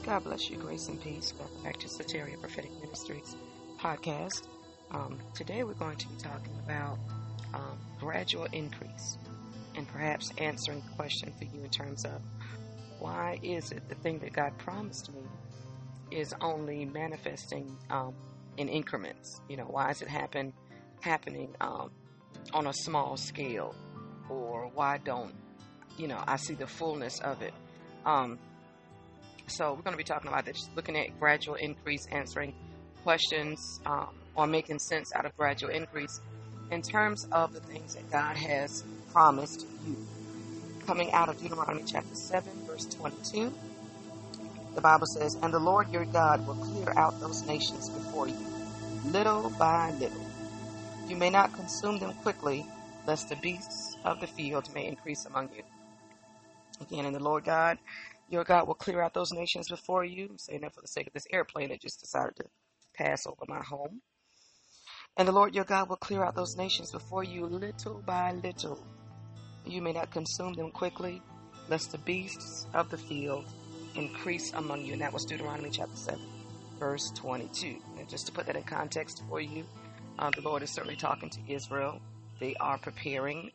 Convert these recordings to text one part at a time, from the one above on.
God bless you, grace and peace. Welcome back to Soteria Prophetic Ministries podcast. Today we're going to be talking about gradual increase and perhaps answering the question for you in terms of why is it the thing that God promised me is only manifesting in increments? Why is it happening on a small scale, or why don't I see the fullness of it? So we're going to be talking about this, looking at gradual increase, answering questions, or making sense out of gradual increase in terms of the things that God has promised you. Coming out of Deuteronomy chapter 7, verse 22, the Bible says, "And the Lord your God will clear out those nations before you, little by little. You may not consume them quickly, lest the beasts of the field may increase among you." Again, and the Lord God, your God will clear out those nations before you. I'm saying that for the sake of this airplane that just decided to pass over my home. "And the Lord your God will clear out those nations before you little by little. You may not consume them quickly, lest the beasts of the field increase among you." And that was Deuteronomy chapter 7, verse 22. And just to put that in context for you, the Lord is certainly talking to Israel. They are preparing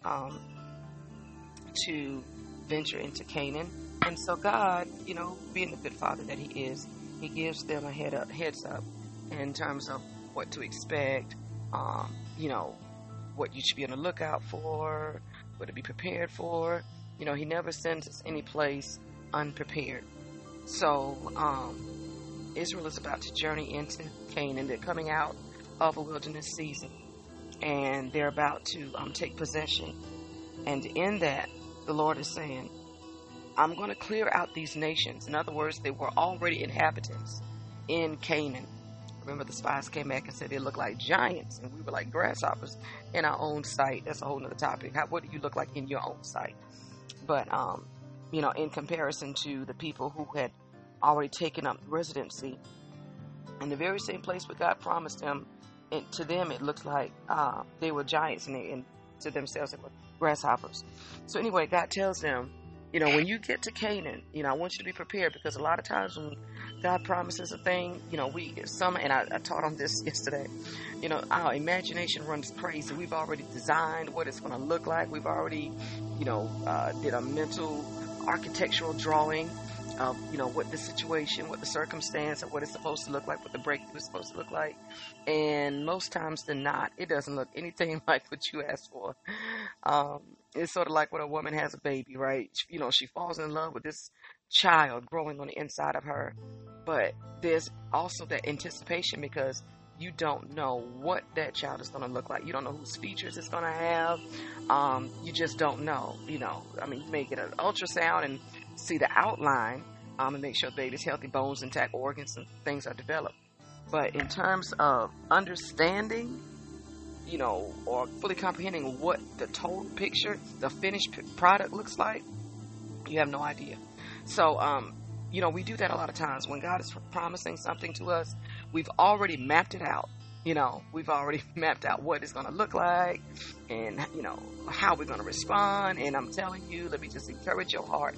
to venture into Canaan. And so God, being the good father that he is, he gives them a heads up in terms of what to expect, what you should be on the lookout for, what to be prepared for. He never sends us any place unprepared. So Israel is about to journey into Canaan. They're coming out of a wilderness season, and they're about to take possession. And in that, the Lord is saying, I'm going to clear out these nations. In other words, they were already inhabitants in Canaan. Remember, the spies came back and said they look like giants, and we were like grasshoppers in our own sight. That's a whole nother topic. What do you look like in your own sight? But, in comparison to the people who had already taken up residency in the very same place where God promised them, to them it looked like they were giants, and to themselves they were grasshoppers. So anyway, God tells them, when you get to Canaan, I want you to be prepared, because a lot of times when God promises a thing, I taught on this yesterday, our imagination runs crazy. We've already designed what it's going to look like. We've already, did a mental architectural drawing of, what the situation, what the circumstance, of what it's supposed to look like, what the breakthrough is supposed to look like. And most times than not, it doesn't look anything like what you asked for. It's sort of like when a woman has a baby, right? She falls in love with this child growing on the inside of her. But there's also that anticipation, because you don't know what that child is going to look like. You don't know whose features it's going to have. You just don't know, you may get an ultrasound and see the outline and make sure the baby's healthy, bones intact, organs and things are developed. But in terms of understanding, or fully comprehending what the total picture, the finished product looks like, you have no idea. So, we do that a lot of times. When God is promising something to us, we've already mapped it out. We've already mapped out what it's going to look like and, how we're going to respond. And I'm telling you, let me just encourage your heart.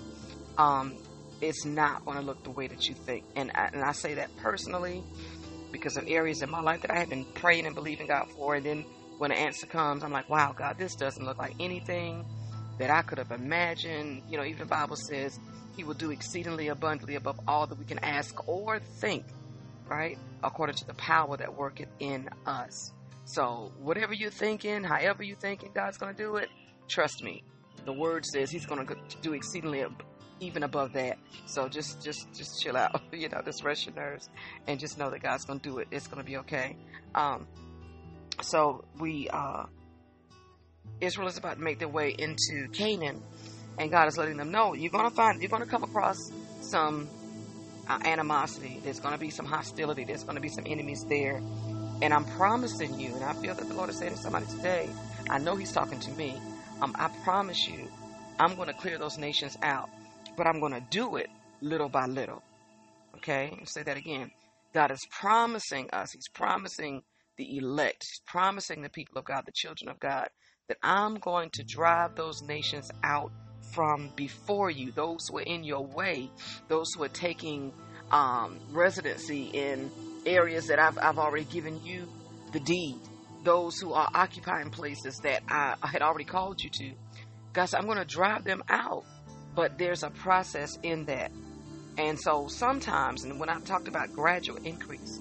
It's not going to look the way that you think. And I say that personally because of areas in my life that I have been praying and believing God for. And then when the answer comes, I'm like, wow, God, this doesn't look like anything that I could have imagined. Even the Bible says he will do exceedingly abundantly above all that we can ask or think, right? According to the power that worketh in us. So whatever you're thinking, however you're thinking God's going to do it, trust me. The word says he's going to do exceedingly even above that. So just chill out, just rest your nerves and just know that God's going to do it. It's going to be okay. So Israel is about to make their way into Canaan, and God is letting them know you're going to come across some animosity. There's going to be some hostility. There's going to be some enemies there. And I'm promising you, and I feel that the Lord is saying to somebody today, I know he's talking to me. I promise you, I'm going to clear those nations out, but I'm going to do it little by little. Okay? I'll say that again. God is promising us. He's promising the elect. He's promising the people of God, the children of God, that I'm going to drive those nations out from before you, those who are in your way, those who are taking residency in areas that I've already given you the deed. Those who are occupying places that I had already called you to. God said, I'm going to drive them out. But there's a process in that. And so sometimes, and when I've talked about gradual increase,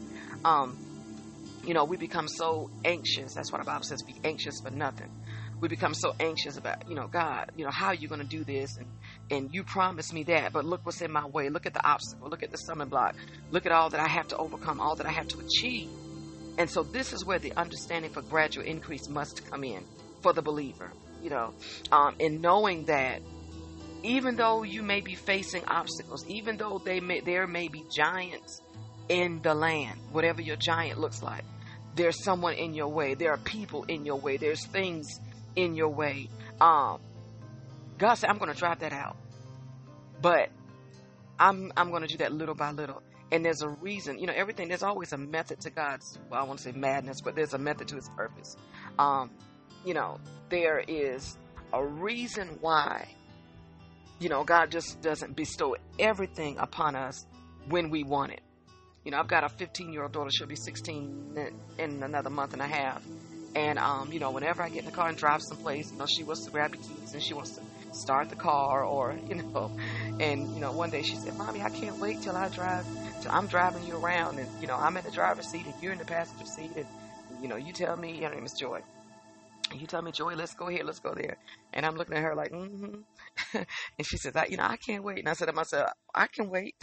we become so anxious. That's what the Bible says, be anxious for nothing. We become so anxious about, God, how are you going to do this? And you promised me that, but look what's in my way. Look at the obstacle. Look at the stumbling block. Look at all that I have to overcome, all that I have to achieve. And so this is where the understanding for gradual increase must come in for the believer, in knowing that even though you may be facing obstacles, even though there may be giants in the land, whatever your giant looks like, there's someone in your way. There are people in your way. There's things in your way. God said, I'm going to drive that out. But I'm going to do that little by little. And there's a reason, everything, there's always a method to God's, well, I won't say madness, but there's a method to his purpose. There is a reason why, God just doesn't bestow everything upon us when we want it. I've got a 15-year-old daughter. She'll be 16 in another month and a half. And, whenever I get in the car and drive someplace, she wants to grab the keys and she wants to start the car or, and, one day she said, Mommy, I can't wait till I'm driving you around and, I'm in the driver's seat and you're in the passenger seat and, you tell me, her name is Joy. You tell me, Joy, let's go here, let's go there. And I'm looking at her like, mm-hmm. And she says, I can't wait. And I said to myself, I can wait.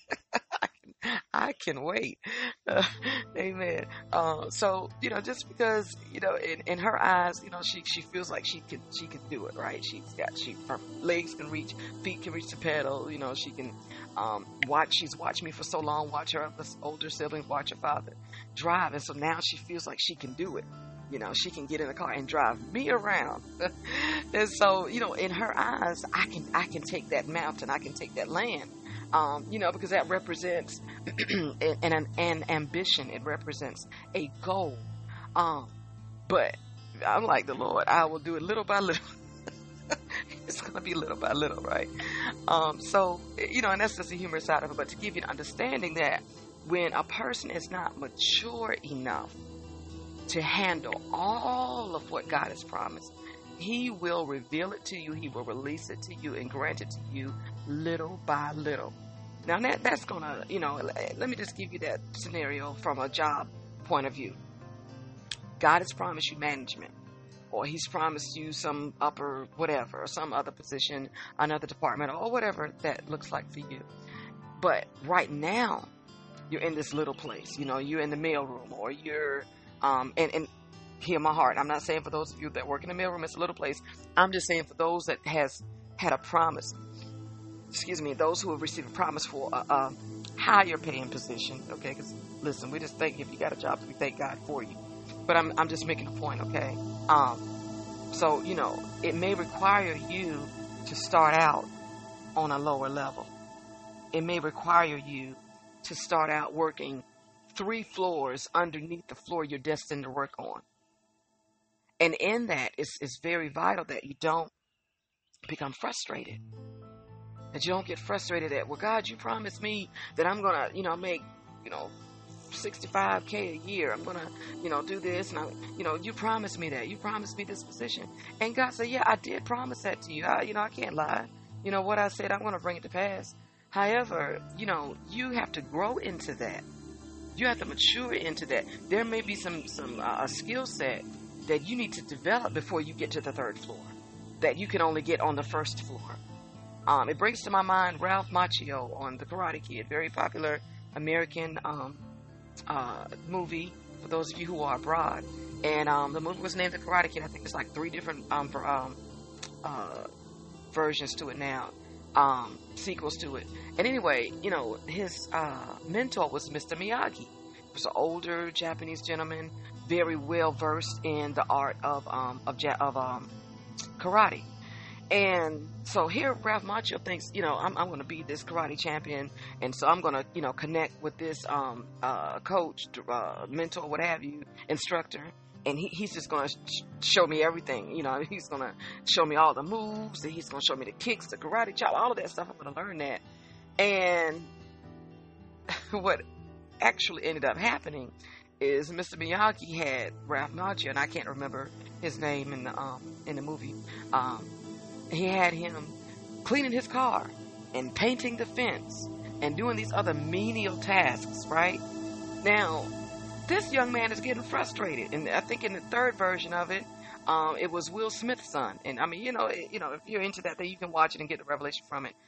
I can wait. Amen. So, just because, in her eyes, she feels like she can do it, right? Her legs can reach, feet can reach the pedal, she can, she's watched me for so long, watch her older siblings, watch her father drive. And so now she feels like she can do it. She can get in the car and drive me around. And so, in her eyes, I can take that mountain. I can take that land. Because that represents an ambition. It represents a goal. But I'm like the Lord, I will do it little by little. It's going to be little by little, right? So, and that's just the humorous side of it. But to give you an understanding that when a person is not mature enough to handle all of what God has promised, he will reveal it to you. He will release it to you and grant it to you little by little. Now that's going to, let me just give you that scenario from a job point of view. God has promised you management, or he's promised you some upper whatever, or some other position, another department, or whatever that looks like for you. But right now, you're in this little place, you're in the mailroom, or you're, and hear my heart. I'm not saying for those of you that work in the mailroom, it's a little place. I'm just saying for those that has had a promise, those who have received a promise for a higher paying position, okay? Because listen, we just think if you got a job, we thank God for you. But I'm just making a point, okay? So, it may require you to start out on a lower level. It may require you to start out working 3 floors underneath the floor you're destined to work on. And in that, it's very vital that you don't become frustrated. That you don't get frustrated at, well, God, you promised me that I'm going to, make, $65K a year. I'm going to, do this. And, you promised me that. You promised me this position. And God said, yeah, I did promise that to you. I can't lie. What I said, I'm going to bring it to pass. However, you have to grow into that. You have to mature into that. There may be some a skill set that you need to develop before you get to the 3rd floor that you can only get on the 1st floor. It brings to my mind Ralph Macchio on The Karate Kid, very popular American movie for those of you who are abroad. And the movie was named The Karate Kid. I think there's like 3 different versions to it now, sequels to it. And anyway, his mentor was Mr. Miyagi. He was an older Japanese gentleman, very well versed in the art of karate. And so here Ralph Macchio thinks, I'm going to be this karate champion, and so I'm going to, connect with this coach, mentor, what have you, instructor, and he's just going to show me everything. He's going to show me all the moves, and he's going to show me the kicks, the karate chop, all of that stuff. I'm going to learn that. And what actually ended up happening is Mr. Miyagi had Ralph Macchio, and I can't remember his name in the movie. He had him cleaning his car and painting the fence and doing these other menial tasks, right? Now, this young man is getting frustrated, and I think in the third version of it, it was Will Smith's son. And I mean, if you're into that, then you can watch it and get the revelation from it.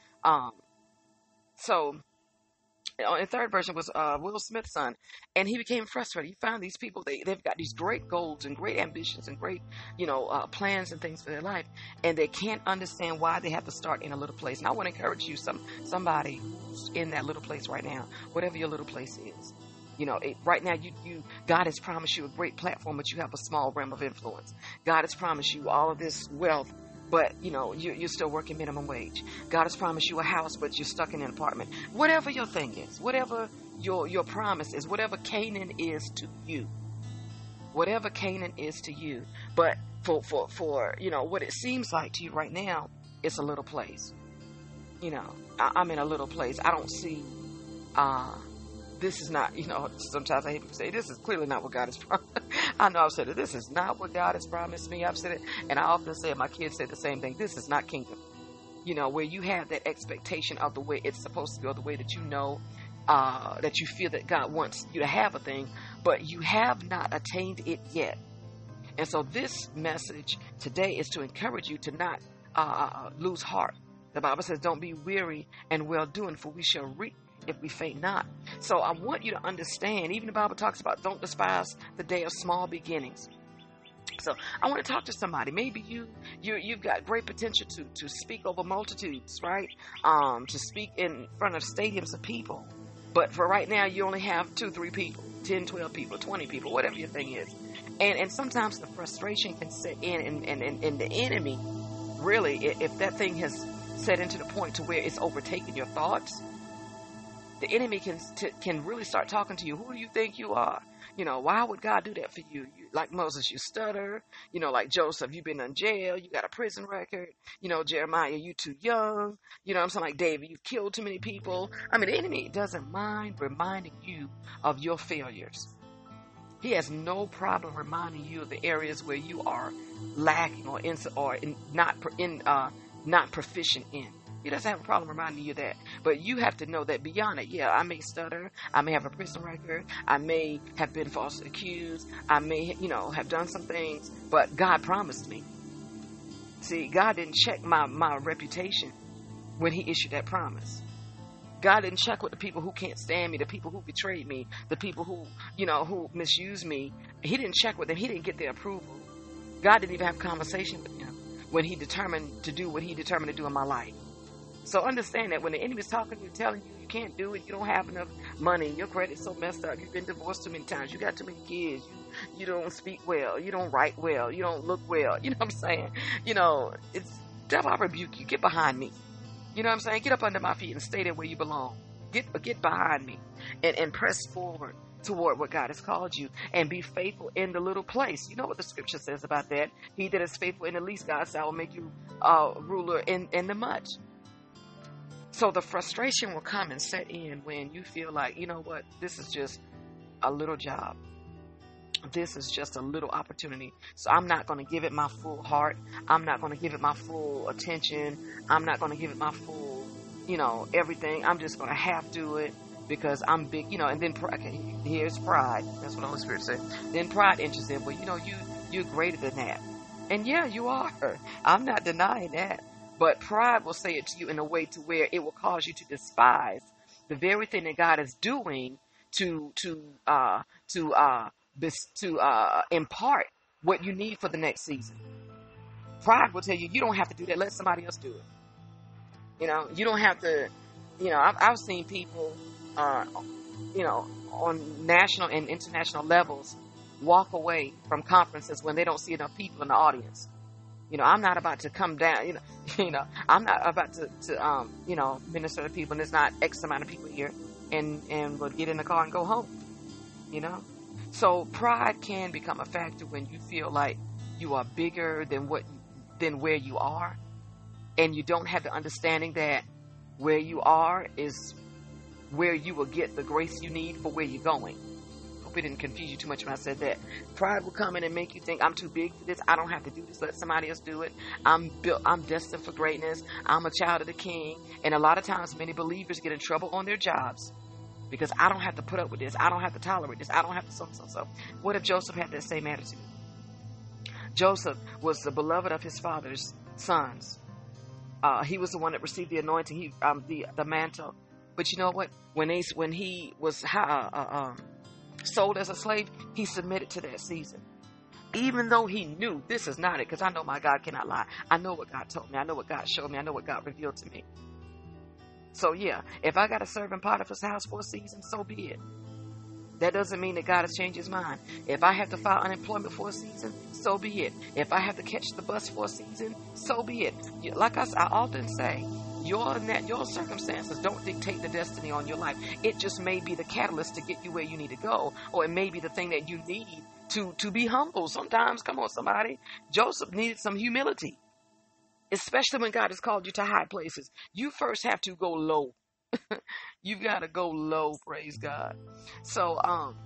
So the third version was Will Smith's son, and he became frustrated. He found these people, they've got these great goals and great ambitions and great, plans and things for their life, and they can't understand why they have to start in a little place. And I want to encourage you, somebody in that little place right now, whatever your little place is. Right now, God has promised you a great platform, but you have a small realm of influence. God has promised you all of this wealth, but, you're still working minimum wage. God has promised you a house, but you're stuck in an apartment. Whatever your thing is, whatever your promise is, whatever Canaan is to you, but for what it seems like to you right now, it's a little place. I'm in a little place. I don't see, this is not, sometimes I hear people say, this is clearly not what God has promised. I know I've said it. This is not what God has promised me. I've said it. And I often say it. My kids say the same thing. This is not kingdom. Where you have that expectation of the way it's supposed to go, the way that that you feel that God wants you to have a thing, but you have not attained it yet. And so this message today is to encourage you to not lose heart. The Bible says, don't be weary and well doing, for we shall reap if we faint not. So I want you to understand, even the Bible talks about don't despise the day of small beginnings. So I want to talk to somebody. Maybe you've got great potential to speak over multitudes, right? To speak in front of stadiums of people. But for right now, you only have 2-3 people, 10, 12 people, 20 people, whatever your thing is. And sometimes the frustration can set in, and the enemy, really, if that thing has set into the point to where it's overtaken your thoughts, the enemy can really start talking to you. Who do you think you are? Why would God do that for you? Like Moses, you stutter. Like Joseph, you've been in jail. You got a prison record. Jeremiah, you too young. I'm saying, like David, you've killed too many people. I mean, the enemy doesn't mind reminding you of your failures. He has no problem reminding you of the areas where you are lacking or not proficient in. He doesn't have a problem reminding you of that. But you have to know that beyond it, I may stutter. I may have a prison record. I may have been falsely accused. I may, have done some things. But God promised me. See, God didn't check my reputation when he issued that promise. God didn't check with the people who can't stand me, the people who betrayed me, the people who misused me. He didn't check with them. He didn't get their approval. God didn't even have a conversation with them when he determined to do what he determined to do in my life. So understand that when the enemy's talking to you, telling you you can't do it, you don't have enough money, your credit's so messed up, you've been divorced too many times, you got too many kids, you don't speak well, you don't write well, you don't look well, you know what I'm saying? It's devil, I rebuke you, get behind me. You know what I'm saying? Get up under my feet and stay there where you belong. Get behind me and press forward toward what God has called you, and be faithful in the little place. You know what the scripture says about that. He that is faithful in the least, God said, I will make you ruler in the much. So the frustration will come and set in when you feel like, you know what, this is just a little job. This is just a little opportunity. So I'm not going to give it my full heart. I'm not going to give it my full attention. I'm not going to give it my full, everything. I'm just going to have to do it because I'm big, and then here's pride. That's what the Holy Spirit said. Then pride enters in. Well, you're greater than that. And yeah, you are. I'm not denying that. But pride will say it to you in a way to where it will cause you to despise the very thing that God is doing to impart what you need for the next season. Pride will tell you don't have to do that. Let somebody else do it. You don't have to. I've seen people, on national and international levels, walk away from conferences when they don't see enough people in the audience. I'm not about to come down, I'm not about to minister to people and there's not X amount of people here and we'll get in the car and go home, So pride can become a factor when you feel like you are bigger than where you are, and you don't have the understanding that where you are is where you will get the grace you need for where you're going. Hope it didn't confuse you too much when I said that. Pride will come in and make you think, I'm too big for this. I don't have to do this. Let somebody else do it. I'm destined for greatness. I'm a child of the King. And a lot of times, many believers get in trouble on their jobs because I don't have to put up with this. I don't have to tolerate this. I don't have to so. What if Joseph had that same attitude? Joseph was the beloved of his father's sons. He was the one that received the anointing, the mantle. But you know what? When he was sold as a slave, he submitted to that season. Even though he knew this is not it, because I know my God cannot lie. I know what God told me. I know what God showed me. I know what God revealed to me. So yeah, if I got to serve in Potiphar's house for a season, so be it. That doesn't mean that God has changed his mind. If I have to file unemployment for a season, so be it. If I have to catch the bus for a season, so be it. Like I often say, your circumstances don't dictate the destiny on your life. It just may be the catalyst to get you where you need to go, or it may be the thing that you need to be humble. Sometimes, come on, somebody. Joseph needed some humility, especially when God has called you to high places. You first have to go low. You've got to go low, praise God. So,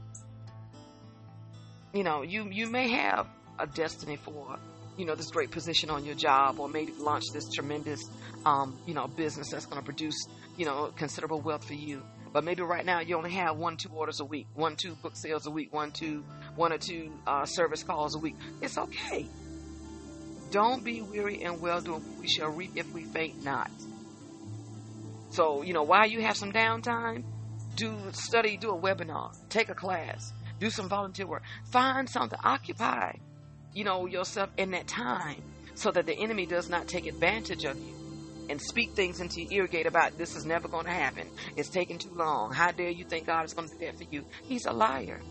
you may have a destiny for, this great position on your job, or maybe launch this tremendous, business that's going to produce, considerable wealth for you. But maybe right now you only have 1-2 orders a week, 1-2 book sales a week, one or two service calls a week. It's okay. Don't be weary and well doing. We shall reap if we faint not. So, while you have some downtime, do a webinar, take a class, do some volunteer work, find something, occupy, yourself in that time so that the enemy does not take advantage of you and speak things into your ear gate about this is never going to happen. It's taking too long. How dare you think God is going to do that for you? He's a liar.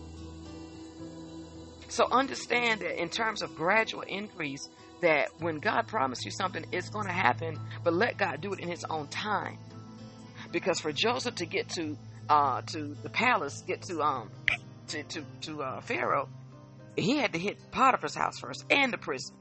So understand that in terms of gradual increase, that when God promised you something, it's going to happen, but let God do it in his own time. Because for Joseph to get to the palace, get to Pharaoh, he had to hit Potiphar's house first and the prison.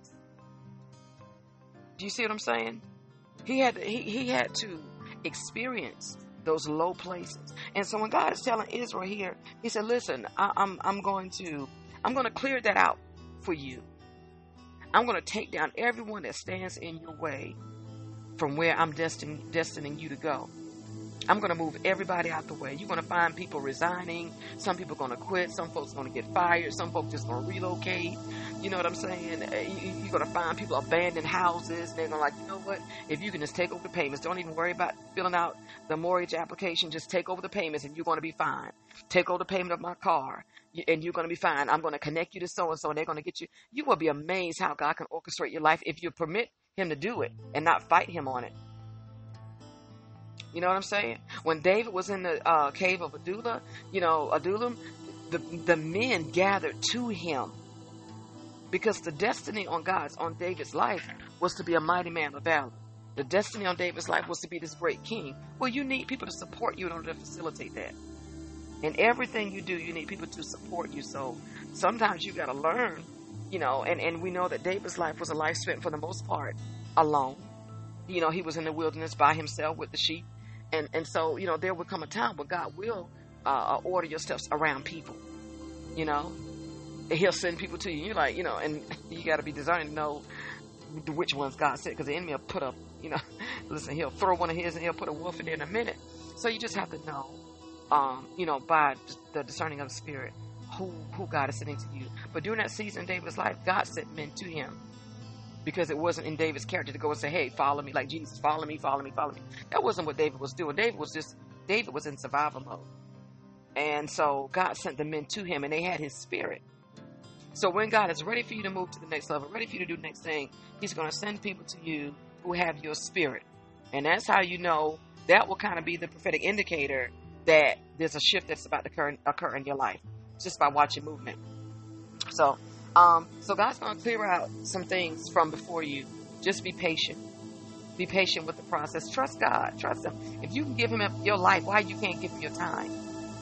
Do you see what I'm saying? He had to experience those low places. And so when God is telling Israel here, he said, "Listen, I'm going to clear that out for you. I'm going to take down everyone that stands in your way from where I'm destining you to go. I'm going to move everybody out the way. You're going to find people resigning. Some people are going to quit. Some folks are going to get fired. Some folks just going to relocate. You know what I'm saying? You're going to find people abandoned houses. They're going to you know what? If you can just take over the payments, don't even worry about filling out the mortgage application. Just take over the payments and you're going to be fine. Take over the payment of my car and you're going to be fine. I'm going to connect you to so-and-so and they're going to get you. You will be amazed how God can orchestrate your life if you permit him to do it and not fight him on it. You know what I'm saying? When David was in the cave of Adullam, the men gathered to him because the destiny on David's life was to be a mighty man of valor. The destiny on David's life was to be this great king. Well, you need people to support you in order to facilitate that. In everything you do, you need people to support you. So sometimes you got to learn, and we know that David's life was a life spent for the most part alone. He was in the wilderness by himself with the sheep. And so, there will come a time where God will order your steps around people, and he'll send people to you. You're like, and you got to be discerning to know which ones God said, because the enemy will put up, listen, he'll throw one of his and he'll put a wolf in there in a minute. So you just have to know, by the discerning of the spirit, who God is sending to you. But during that season in David's life, God sent men to him. Because it wasn't in David's character to go and say, hey, follow me, like Jesus, follow me, follow me, follow me. That wasn't what David was doing. David was in survival mode. And so God sent the men to him and they had his spirit. So when God is ready for you to move to the next level, ready for you to do the next thing, he's going to send people to you who have your spirit. And that's how that will kind of be the prophetic indicator that there's a shift that's about to occur in your life, just by watching movement. So God's going to clear out some things from before you. Just be patient. Be patient with the process. Trust God. Trust him. If you can give him your life, why you can't give him your time?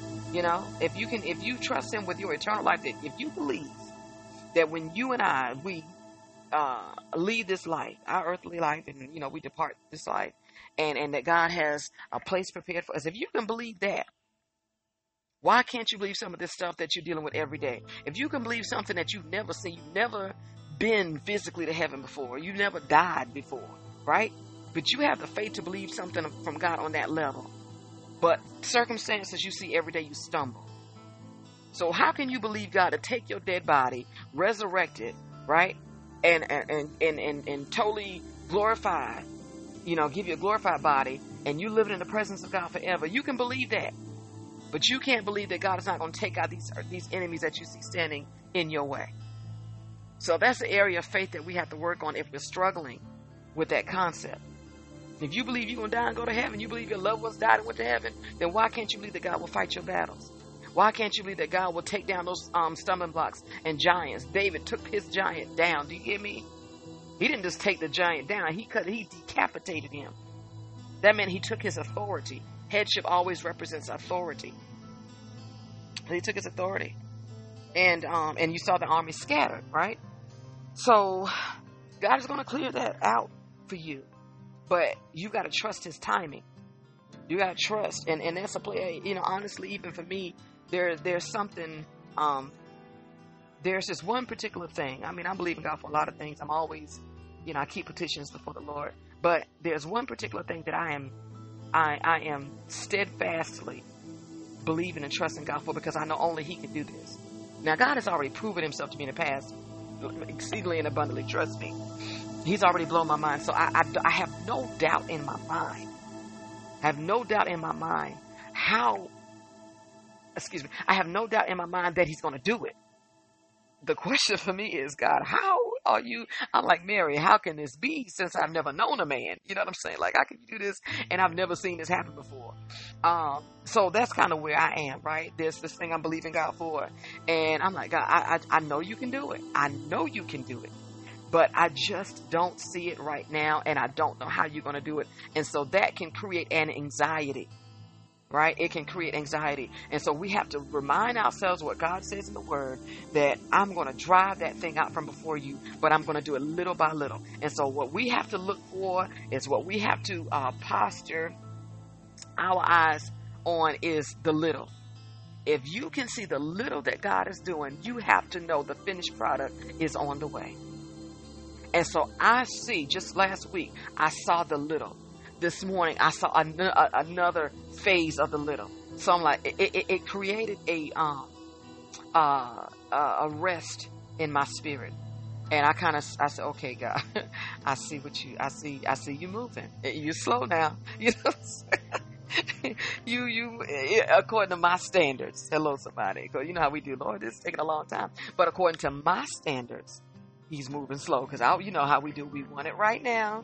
If you trust him with your eternal life, that if you believe that when you and we leave this life, our earthly life, and we depart this life, and that God has a place prepared for us. If you can believe that, why can't you believe some of this stuff that you're dealing with every day? If you can believe something that you've never seen, you've never been physically to heaven before, you never died before, right? But you have the faith to believe something from God on that level. But circumstances you see every day, you stumble. So how can you believe God to take your dead body, resurrect it, right? And totally glorify, give you a glorified body, and you living in the presence of God forever? You can believe that. But you can't believe that God is not going to take out these enemies that you see standing in your way. So that's the area of faith that we have to work on if we're struggling with that concept. If you believe you're going to die and go to heaven, you believe your loved ones died and went to heaven, then why can't you believe that God will fight your battles? Why can't you believe that God will take down those stumbling blocks and giants? David took his giant down. Do you hear me? He didn't just take the giant down. He decapitated him. That meant he took his authority. Headship always represents authority. He took his authority. And you saw the army scattered, right? So God is going to clear that out for you. But you got to trust his timing. You got to trust. And that's a play, honestly, even for me, there's something, there's this one particular thing. I mean, I believe in God for a lot of things. I'm always, I keep petitions before the Lord. But there's one particular thing that I am steadfastly believing and trusting God for, because I know only he can do this. Now, God has already proven himself to me in the past, exceedingly and abundantly. Trust me. He's already blown my mind. So I have no doubt in my mind. I have no doubt in my mind I have no doubt in my mind that he's going to do it. The question for me is, God, how are you? I'm like Mary, how can this be since I've never known a man? You know what I'm saying? Like, how can you do this? And I've never seen this happen before. So that's kind of where I am, right? There's this thing I'm believing God for. And I'm like, God, I know you can do it. I know you can do it. But I just don't see it right now. And I don't know how you're going to do it. And so that can create an anxiety. Right? It can create anxiety. And so we have to remind ourselves what God says in the word, that I'm going to drive that thing out from before you, but I'm going to do it little by little. And so what we have to look for is what we have to posture our eyes on is the little. If you can see the little that God is doing, you have to know the finished product is on the way. And so I see, just last week, I saw the little. This morning, I saw another phase of the little. So I'm like, it created a rest in my spirit. And I said, okay, God, I see you moving. You're slow now. You know what I'm saying? You, according to my standards. Hello, somebody. Because you know how we do, Lord, this is taking a long time. But according to my standards, he's moving slow. Because you know how we do. We want it right now,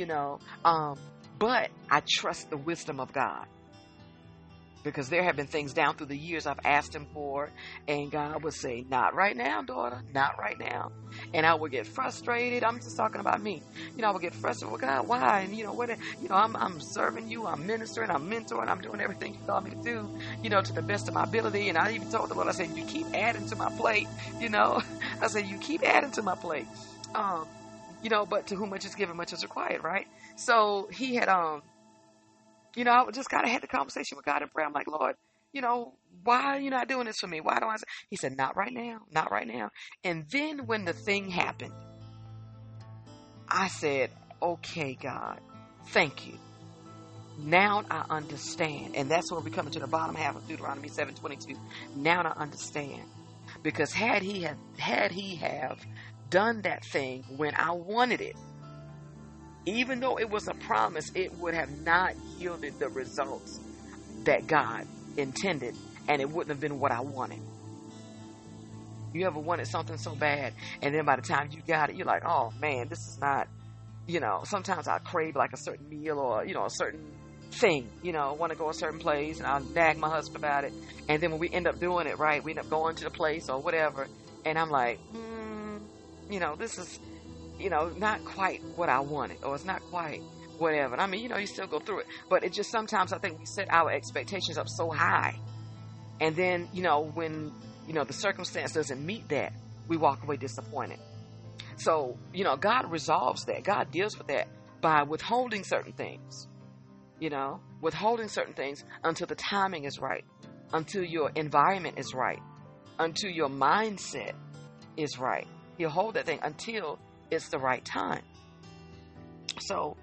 But I trust the wisdom of God, because there have been things down through the years I've asked him for, and God would say, not right now, daughter, not right now. And I would get frustrated. I'm just talking about me. I would get frustrated. Well, God, why? And I'm serving you, I'm ministering, I'm mentoring, I'm doing everything you called me to do, to the best of my ability. And I even told the Lord, I said, you keep adding to my plate, I said, you keep adding to my plate. But to whom much is given, much is required, right? So he had, I just kind of had the conversation with God in prayer. I'm like, Lord, why are you not doing this for me? Why don't I? He said, not right now, not right now. And then when the thing happened, I said, okay, God, thank you. Now I understand. And that's where we come into the bottom half of Deuteronomy 7:22. Now I understand. Because had he have done that thing when I wanted it, even though it was a promise, it would have not yielded the results that God intended, and it wouldn't have been what I wanted. You ever wanted something so bad, and then by the time you got it, you're like, oh man, this is not, sometimes I crave like a certain meal or, a certain thing, want to go a certain place, and I'll nag my husband about it. And then when we end up doing it, right, we end up going to the place or whatever, and I'm like, this is, not quite what I wanted, or it's not quite whatever. I mean, you still go through it, but it just, sometimes I think we set our expectations up so high, and then, when, the circumstance doesn't meet that, we walk away disappointed. So, God resolves that. God deals with that by withholding certain things. withholding certain things until the timing is right, until your environment is right, until your mindset is right. He'll hold that thing until it's the right time. So,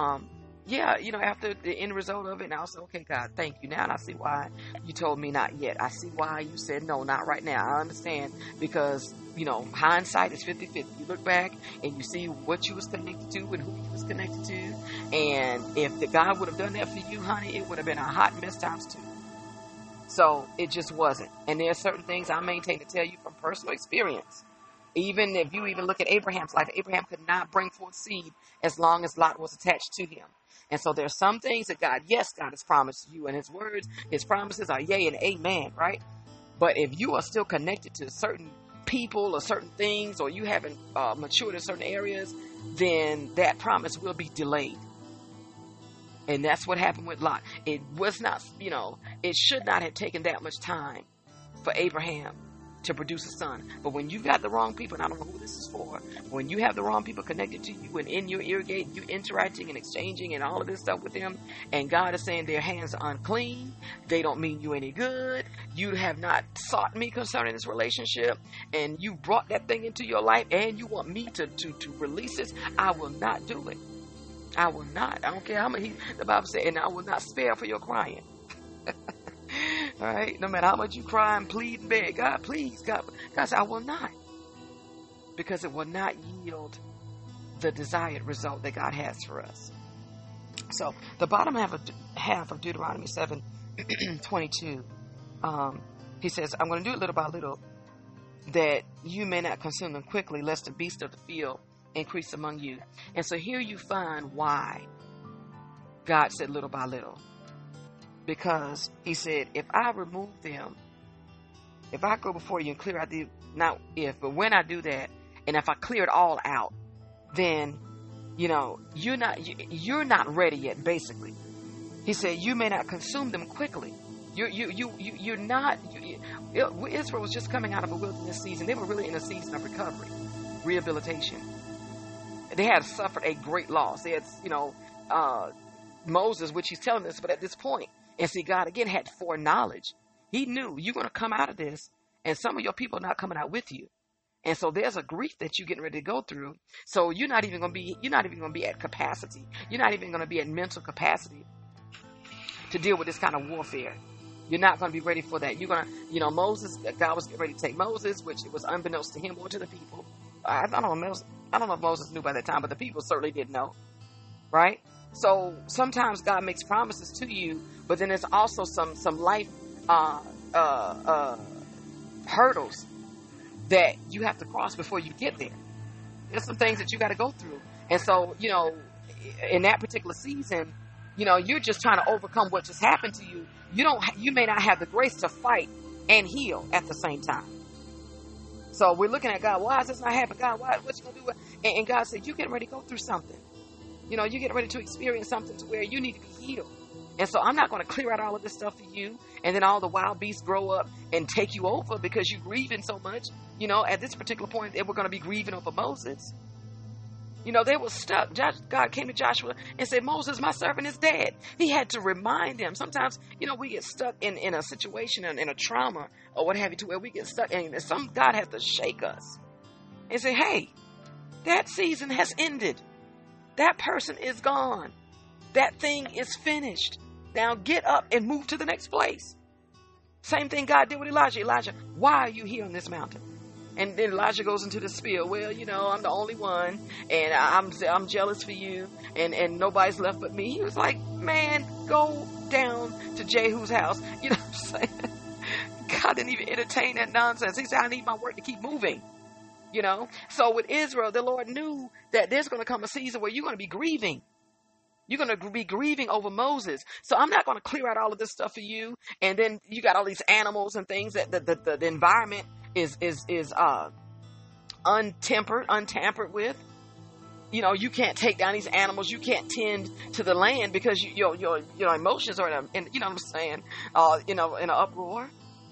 after the end result of it, and I was like, okay, God, thank you. Now I see why you told me not yet. I see why you said no, not right now. I understand because, hindsight is 50-50. You look back and you see what you was connected to and who you was connected to. And if the God would have done that for you, honey, it would have been a hot mess times two. So it just wasn't. And there are certain things I maintain to tell you from personal experience. Even if you even look at Abraham's life, Abraham could not bring forth seed as long as Lot was attached to him. And so there's some things that God has promised you, and his words, his promises are yea and amen, right? But if you are still connected to certain people or certain things, or you haven't matured in certain areas, then that promise will be delayed. And that's what happened with Lot. It was not, it should not have taken that much time for Abraham to produce a son. But when you've got the wrong people, and I don't know who this is for, when you have the wrong people connected to you and in your ear gate, you interacting and exchanging and all of this stuff with them, and God is saying their hands are unclean, they don't mean you any good, you have not sought me concerning this relationship, and you brought that thing into your life, and you want me to release this, I will not do it. I will not. I don't care how many, the Bible said, and I will not spare for your crying. All right, no matter how much you cry and plead and beg, God, please, God said, I will not, because it will not yield the desired result that God has for us. So the bottom half of Deuteronomy 7:22, he says, I'm going to do it little by little, that you may not consume them quickly, lest the beasts of the field increase among you. And so here you find why God said little by little. Because he said, if I remove them, if I go before you and clear out but when I do that, and if I clear it all out, then, you're not ready yet, basically. He said, you may not consume them quickly. You're not, Israel was just coming out of a wilderness season. They were really in a season of recovery, rehabilitation. They had suffered a great loss. They had, Moses, which he's telling us, but at this point, and see, God again had foreknowledge. He knew you're going to come out of this, and some of your people are not coming out with you. And so there's a grief that you're getting ready to go through. So you're not even going to be at capacity. You're not even going to be at mental capacity to deal with this kind of warfare. You're not going to be ready for that. You're going to, Moses, God was getting ready to take Moses, which it was unbeknownst to him or to the people. I don't know if Moses knew by that time, but the people certainly didn't know, right? So sometimes God makes promises to you, but then there's also some life hurdles that you have to cross before you get there. There's some things that you got to go through. And so, in that particular season, you're just trying to overcome what just happened to you. You may not have the grace to fight and heal at the same time. So we're looking at God, why is this not happening? God, what you going to do? And God said, you're getting ready to go through something. You're getting ready to experience something to where you need to be healed. And so I'm not going to clear out all of this stuff for you, and then all the wild beasts grow up and take you over because you're grieving so much. At this particular point, they were going to be grieving over Moses. They were stuck. God came to Joshua and said, Moses, my servant is dead. He had to remind them. Sometimes, we get stuck in a situation, in a trauma or what have you, to where we get stuck, and God has to shake us and say, hey, that season has ended. That person is gone. That thing is finished. Now get up and move to the next place. Same thing God did with Elijah. Elijah, why are you here on this mountain? And then Elijah goes into the spiel. Well, I'm the only one, and I'm jealous for you, and nobody's left but me. He was like, man, go down to Jehu's house. You know what I'm saying? God didn't even entertain that nonsense. He said, I need my work to keep moving. So with Israel, the Lord knew that there's going to come a season where you're going to be grieving. You're going to be grieving over Moses. So I'm not going to clear out all of this stuff for you. And then you got all these animals and things that the environment is untampered with. You can't take down these animals. You can't tend to the land because your emotions are in you know what I'm saying, in an uproar.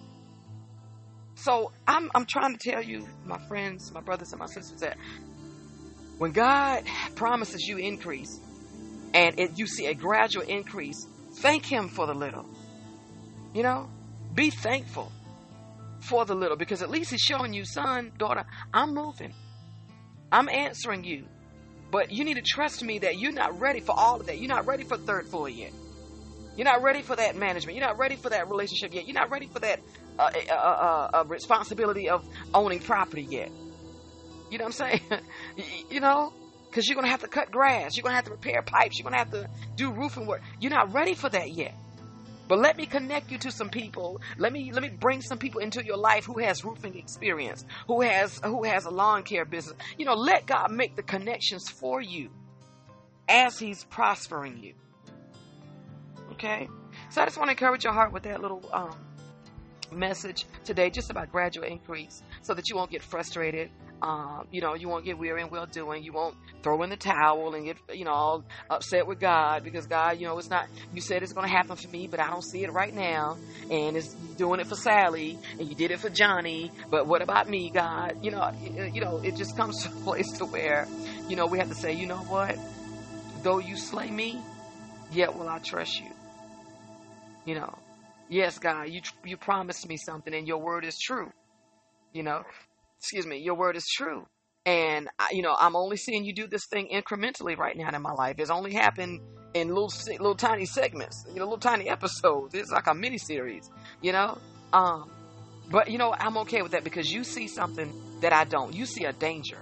So I'm trying to tell you, my friends, my brothers and my sisters, that when God promises you increase, and you see a gradual increase, thank him for the little. You know, be thankful for the little, because at least he's showing you, son, daughter, I'm moving. I'm answering you. But you need to trust me that you're not ready for all of that. You're not ready for third floor yet. You're not ready for that management. You're not ready for that relationship yet. You're not ready for that responsibility of owning property yet. You know what I'm saying? You know, because you're going to have to cut grass. You're going to have to repair pipes. You're going to have to do roofing work. You're not ready for that yet. But let me connect you to some people. Let me bring some people into your life who has roofing experience, who has a lawn care business. You know, let God make the connections for you as he's prospering you. Okay? So I just want to encourage your heart with that little message today, just about gradual increase, so that you won't get frustrated. You know, you won't get weary and well doing. You won't throw in the towel and get, you know, all upset with God, because God, you know, it's not, you said it's going to happen for me, but I don't see it right now. And it's doing it for Sally, and you did it for Johnny, but what about me, God? You know, it just comes to a place to where, you know, we have to say, you know what? Though you slay me, yet will I trust you. You know, yes, God, you promised me something, and your word is true. You know, your word is true. And, you know, I'm only seeing you do this thing incrementally right now in my life. It's only happened in little tiny segments, you know, little tiny episodes. It's like a mini series, you know. But, you know, I'm okay with that, because you see something that I don't. You see a danger.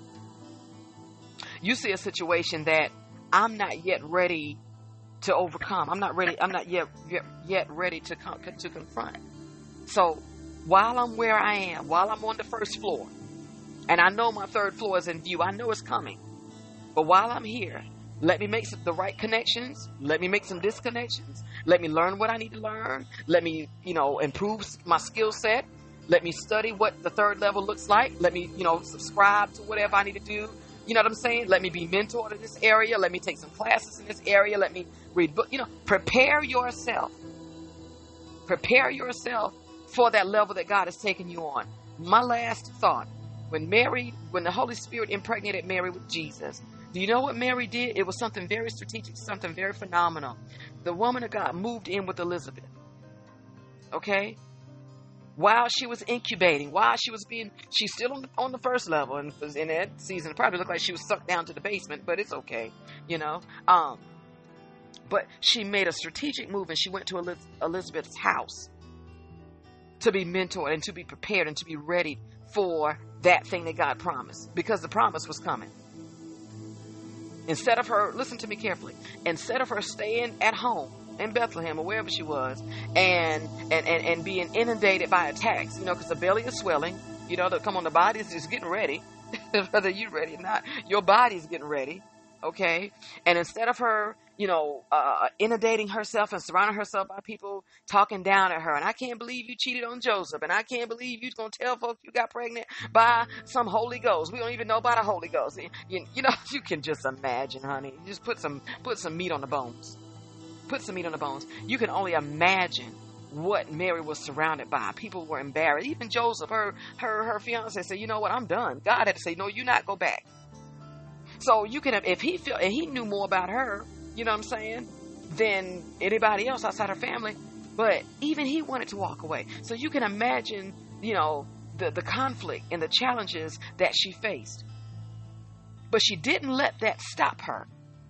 You see a situation that I'm not yet ready to overcome. I'm not yet ready to confront. So while I'm where I am, while I'm on the first floor, and I know my third floor is in view, I know it's coming. But while I'm here, let me make the right connections. Let me make some disconnections. Let me learn what I need to learn. Let me, you know, improve my skill set. Let me study what the third level looks like. Let me, you know, subscribe to whatever I need to do. You know what I'm saying? Let me be mentored in this area. Let me take some classes in this area. Let me read books. You know, prepare yourself. Prepare yourself for that level that God has taken you on. My last thought, when the Holy Spirit impregnated Mary with Jesus, do you know what Mary did? It was something very strategic, something very phenomenal. The woman of God moved in with Elizabeth. Okay? While she was incubating, she's still on the first level, and in that season, it probably looked like she was sucked down to the basement, but it's okay, you know. But she made a strategic move, and she went to Elizabeth's house to be mentored and to be prepared and to be ready for that thing that God promised, because the promise was coming. Instead of her, listen to me carefully, instead of her staying at home in Bethlehem or wherever she was and being inundated by attacks, you know, because the belly is swelling, you know, the body is just getting ready, whether you're ready or not, your body's getting ready, okay? And instead of her, you know, inundating herself and surrounding herself by people talking down at her, and I can't believe you cheated on Joseph, and I can't believe you're going to tell folks you got pregnant by some Holy Ghost. We don't even know about a Holy Ghost. You know, you can just imagine, honey. Just put some meat on the bones. Put some meat on the bones. You can only imagine what Mary was surrounded by. People were embarrassed. Even Joseph, her fiance, said, you know what, I'm done. God had to say, no, you not go back. So you can, if he felt, and he knew more about her, you know what I'm saying, than anybody else outside her family, but even he wanted to walk away. So you can imagine, you know, the conflict and the challenges that she faced. But she didn't let that stop her.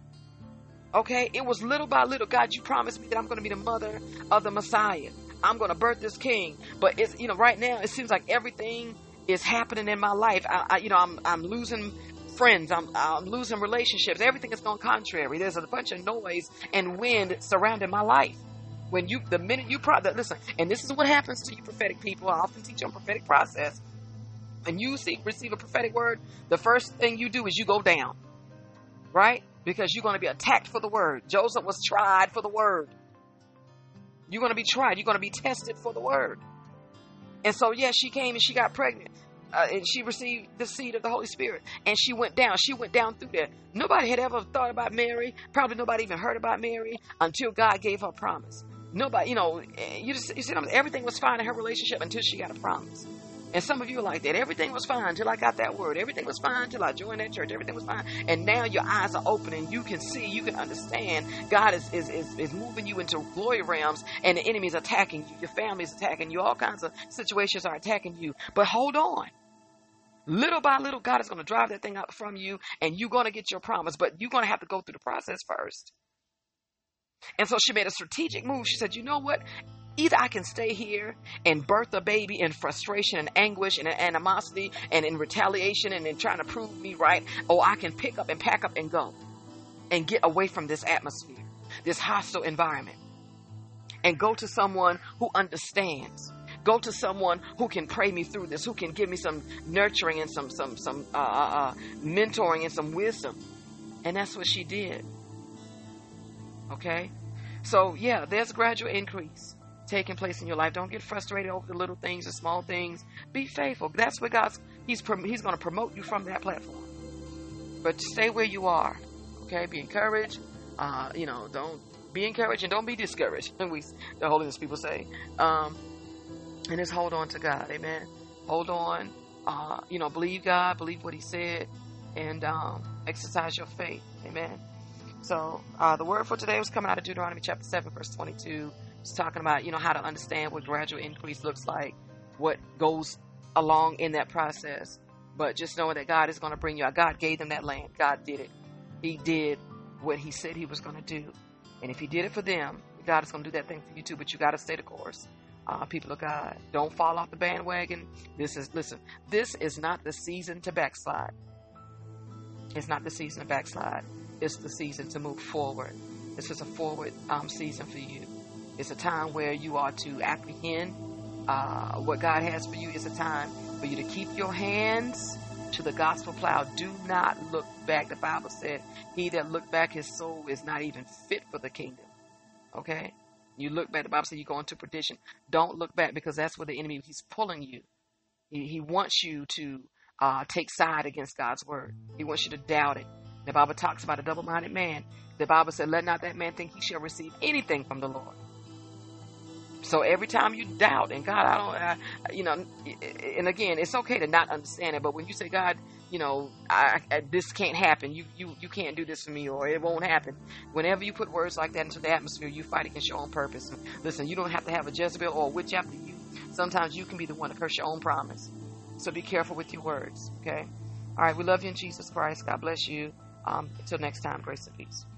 Okay? It was little by little. God, you promised me that I'm going to be the mother of the Messiah. I'm going to birth this king. But it's, you know, right now it seems like everything is happening in my life. I'm losing friends. I'm losing relationships. Everything is going contrary. There's a bunch of noise and wind surrounding my life. The minute you listen, and this is what happens to you prophetic people. I often teach on prophetic process. When you receive a prophetic word, the first thing you do is you go down. Right? Because you're going to be attacked for the word. Joseph was tried for the word. You're going to be tried. You're going to be tested for the word. And so, yes, she came and she got pregnant. And she received the seed of the Holy Spirit. And she went down. She went down through there. Nobody had ever thought about Mary. Probably nobody even heard about Mary until God gave her a promise. Nobody, you know, you see, everything was fine in her relationship until she got a promise. And some of you are like that. Everything was fine till I got that word. Everything was fine till I joined that church. Everything was fine. And now your eyes are open and you can see, you can understand. God is moving you into glory realms, and the enemy is attacking you. Your family is attacking you. All kinds of situations are attacking you. But hold on. Little by little, God is going to drive that thing out from you, and you're going to get your promise. But you're going to have to go through the process first. And so she made a strategic move. She said, you know what? Either I can stay here and birth a baby in frustration and anguish and animosity and in retaliation and in trying to prove me right, or I can pick up and pack up and go and get away from this atmosphere, this hostile environment, and go to someone who understands. Go to someone who can pray me through this, who can give me some nurturing and some mentoring and some wisdom. And that's what she did. Okay? So, yeah, there's gradual increase taking place in your life. Don't get frustrated over the little things, the small things. Be faithful. That's where He's going to promote you from that platform. But stay where you are. Okay? Be encouraged. Don't be encouraged and don't be discouraged. The holiness people say. And just hold on to God. Amen. Hold on. Believe God. Believe what He said. And exercise your faith. Amen. So the word for today was coming out of Deuteronomy chapter 7, verse 22. It's talking about, how to understand what gradual increase looks like, what goes along in that process. But just knowing that God is going to bring you out. God gave them that land. God did it. He did what He said He was going to do. And if He did it for them, God is going to do that thing for you too. But you got to stay the course. People of God, don't fall off the bandwagon. This is not the season to backslide. It's not the season to backslide. It's the season to move forward. This is a forward season for you. It's a time where you are to apprehend what God has for you. It's a time for you to keep your hands to the gospel plow. Do not look back. The Bible said, he that look back, his soul is not even fit for the kingdom. Okay? You look back, the Bible says you go into perdition. Don't look back, because that's where the enemy, he's pulling you. He wants you to take side against God's word. He wants you to doubt it. The Bible talks about a double-minded man. The Bible said, let not that man think he shall receive anything from the Lord. So every time you doubt, and God, and again, it's okay to not understand it, but when you say, God, this can't happen, you can't do this for me, or it won't happen. Whenever you put words like that into the atmosphere, you fight against your own purpose. And listen, you don't have to have a Jezebel or a witch after you. Sometimes you can be the one to curse your own promise. So be careful with your words, okay? All right, we love you in Jesus Christ. God bless you. Until next time, grace and peace.